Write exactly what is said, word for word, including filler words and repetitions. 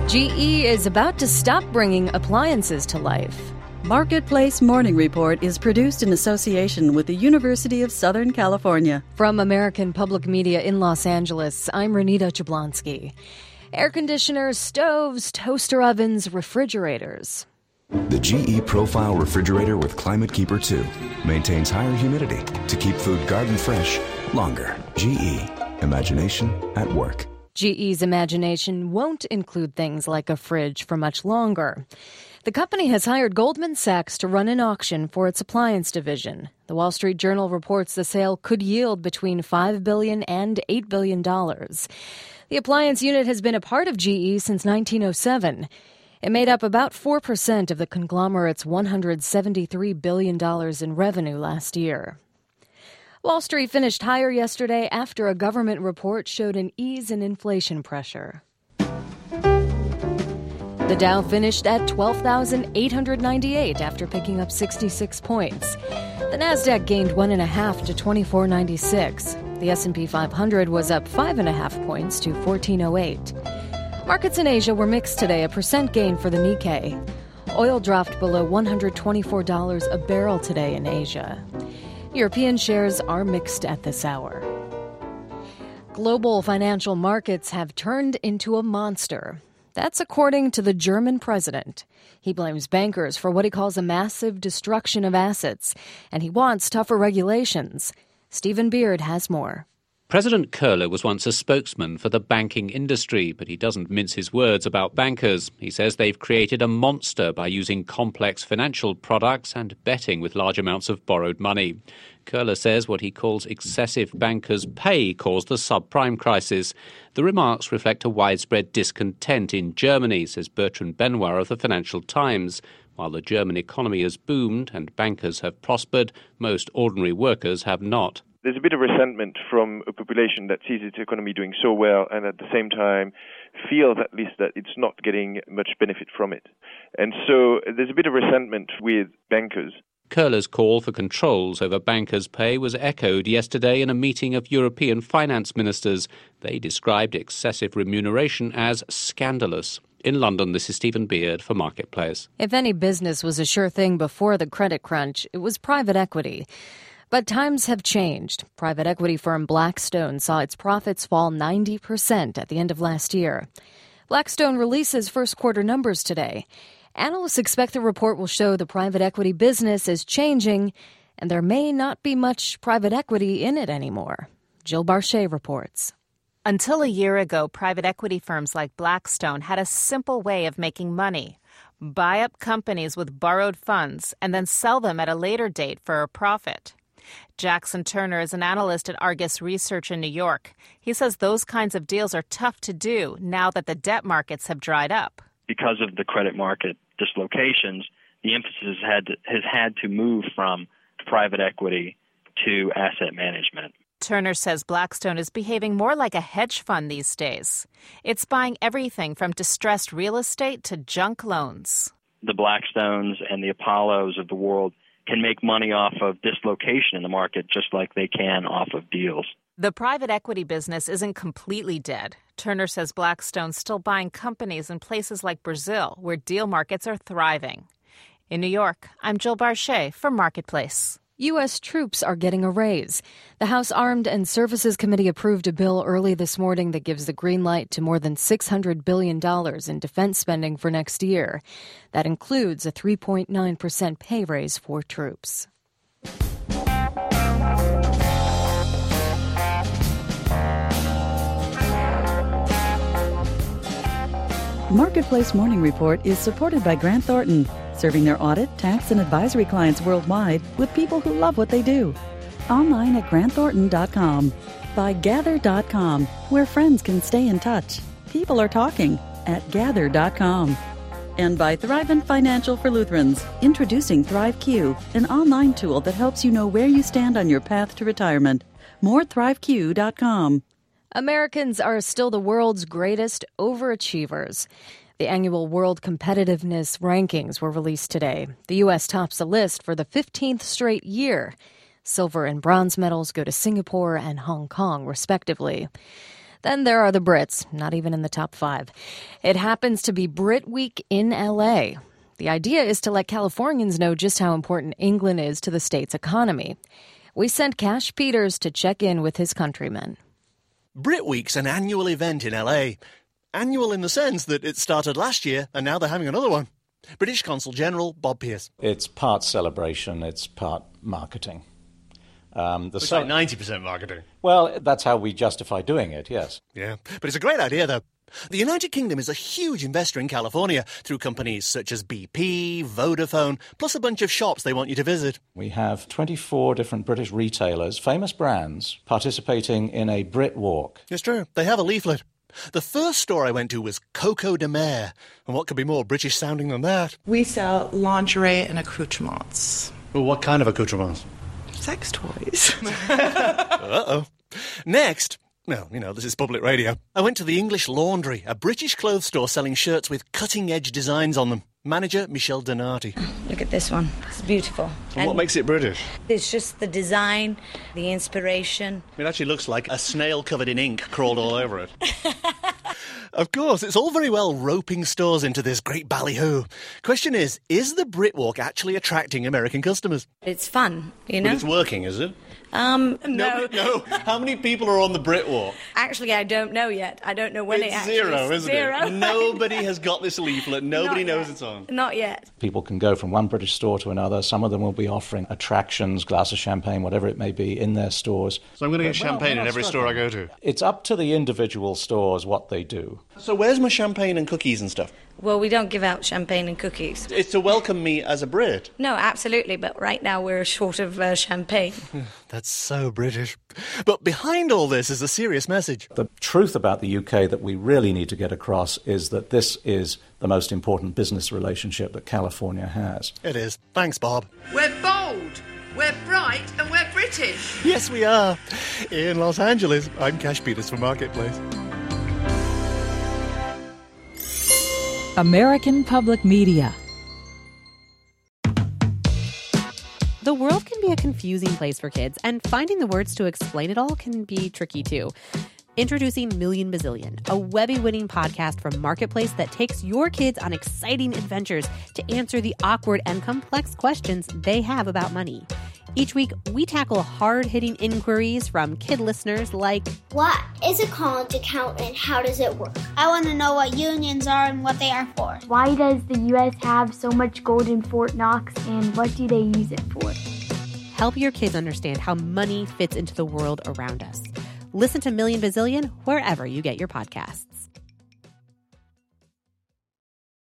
G E is about to stop bringing appliances to life. Marketplace Morning Report is produced in association with the University of Southern California. From American Public Media in Los Angeles, I'm Renita Jablonski. Air conditioners, stoves, toaster ovens, refrigerators. The G E Profile Refrigerator with Climate Keeper two maintains higher humidity to keep food garden fresh longer. G E. Imagination at work. G E's imagination won't include things like a fridge for much longer. The company has hired Goldman Sachs to run an auction for its appliance division. The Wall Street Journal reports the sale could yield between five billion dollars and eight billion dollars. The appliance unit has been a part of G E since nineteen oh seven. It made up about four percent of the conglomerate's one hundred seventy-three billion dollars in revenue last year. Wall Street finished higher yesterday after a government report showed an ease in inflation pressure. The Dow finished at twelve thousand eight hundred ninety-eight after picking up sixty-six points. The Nasdaq gained one and a half to twenty-four ninety-six. The S and P five hundred was up five and a half points to fourteen oh eight. Markets in Asia were mixed today, a percent gain for the Nikkei. Oil dropped below one hundred twenty-four dollars a barrel today in Asia. European shares are mixed at this hour. Global financial markets have turned into a monster. That's according to the German president. He blames bankers for what he calls a massive destruction of assets, and he wants tougher regulations. Stephen Beard has more. President Köhler was once a spokesman for the banking industry, but he doesn't mince his words about bankers. He says they've created a monster by using complex financial products and betting with large amounts of borrowed money. Köhler says what he calls excessive bankers' pay caused the subprime crisis. The remarks reflect a widespread discontent in Germany, says Bertrand Benoit of the Financial Times. While the German economy has boomed and bankers have prospered, most ordinary workers have not. There's a bit of resentment from a population that sees its economy doing so well and at the same time feels at least that it's not getting much benefit from it. And so there's a bit of resentment with bankers. Köhler's call for controls over bankers' pay was echoed yesterday in a meeting of European finance ministers. They described excessive remuneration as scandalous. In London, this is Stephen Beard for Marketplace. If any business was a sure thing before the credit crunch, it was private equity. But times have changed. Private equity firm Blackstone saw its profits fall ninety percent at the end of last year. Blackstone releases first quarter numbers today. Analysts expect the report will show the private equity business is changing, and there may not be much private equity in it anymore. Jill Barchet reports. Until a year ago, private equity firms like Blackstone had a simple way of making money. Buy up companies with borrowed funds and then sell them at a later date for a profit. Jackson Turner is an analyst at Argus Research in New York. He says those kinds of deals are tough to do now that the debt markets have dried up. Because of the credit market dislocations, the emphasis had to, has had to move from private equity to asset management. Turner says Blackstone is behaving more like a hedge fund these days. It's buying everything from distressed real estate to junk loans. The Blackstones and the Apollos of the world can make money off of dislocation in the market just like they can off of deals. The private equity business isn't completely dead. Turner says Blackstone's still buying companies in places like Brazil, where deal markets are thriving. In New York, I'm Jill Barchet for Marketplace. U S troops are getting a raise. The House Armed and Services Committee approved a bill early this morning that gives the green light to more than six hundred billion dollars in defense spending for next year. That includes a three point nine percent pay raise for troops. Marketplace Morning Report is supported by Grant Thornton, serving their audit, tax, and advisory clients worldwide with people who love what they do. Online at grant thornton dot com. By gather dot com, where friends can stay in touch. People are talking at gather dot com. And by Thrivent Financial for Lutherans, introducing ThriveQ, an online tool that helps you know where you stand on your path to retirement. More thrive q dot com. Americans are still the world's greatest overachievers. The annual World Competitiveness Rankings were released today. The U S tops the list for the fifteenth straight year. Silver and bronze medals go to Singapore and Hong Kong, respectively. Then there are the Brits, not even in the top five. It happens to be Brit Week in L A. The idea is to let Californians know just how important England is to the state's economy. We sent Cash Peters to check in with his countrymen. Brit Week's an annual event in L A. Annual in the sense that it started last year and now they're having another one. British Consul General Bob Pearce. It's part celebration, it's part marketing. Um, the it's so- like ninety percent marketing. Well, that's how we justify doing it, yes. Yeah, but it's a great idea, though. The United Kingdom is a huge investor in California through companies such as B P, Vodafone, plus a bunch of shops they want you to visit. We have twenty-four different British retailers, famous brands, participating in a Brit Walk. It's true. They have a leaflet. The first store I went to was Coco de Mer. And what could be more British sounding than that? We sell lingerie and accoutrements. Well, what kind of accoutrements? Sex toys. Uh-oh. Next, well, you know, this is public radio. I went to the English Laundry, a British clothes store selling shirts with cutting-edge designs on them. Manager Michelle Donati. Look at this one. It's beautiful. And, and what makes it British? It's just the design, the inspiration. It actually looks like a snail covered in ink crawled all over it. Of course, it's all very well roping stores into this great ballyhoo. Question is, is the Britwalk actually attracting American customers? It's fun, you know? But it's working, is it? Um, no. No. How many people are on the Britwalk? Actually, I don't know yet. I don't know when it's it actually zero, is. isn't zero. it? Nobody has got this leaflet. Nobody Not knows yet. it's on. Not yet. People can go from one British store to another. Some of them will be offering attractions, glass of champagne, whatever it may be, in their stores. So I'm going to get But, well, champagne we're in not every stuck store I on go it. to. It's up to the individual stores what they do. So where's my champagne and cookies and stuff? Well, we don't give out champagne and cookies. It's to welcome me as a Brit. No, absolutely, but right now we're short of uh, champagne. That's so British. But behind all this is a serious message. The truth about the U K that we really need to get across is that this is the most important business relationship that California has. It is. Thanks, Bob. We're bold, we're bright, and we're British. Yes, we are. In Los Angeles, I'm Cash Peters for Marketplace. American Public Media. The world can be a confusing place for kids, and finding the words to explain it all can be tricky too. Introducing Million Bazillion, a Webby-winning podcast from Marketplace that takes your kids on exciting adventures to answer the awkward and complex questions they have about money. Each week, we tackle hard-hitting inquiries from kid listeners like, what is a college account and how does it work? I want to know what unions are and what they are for. Why does the U S have so much gold in Fort Knox and what do they use it for? Help your kids understand how money fits into the world around us. Listen to Million Bazillion wherever you get your podcasts.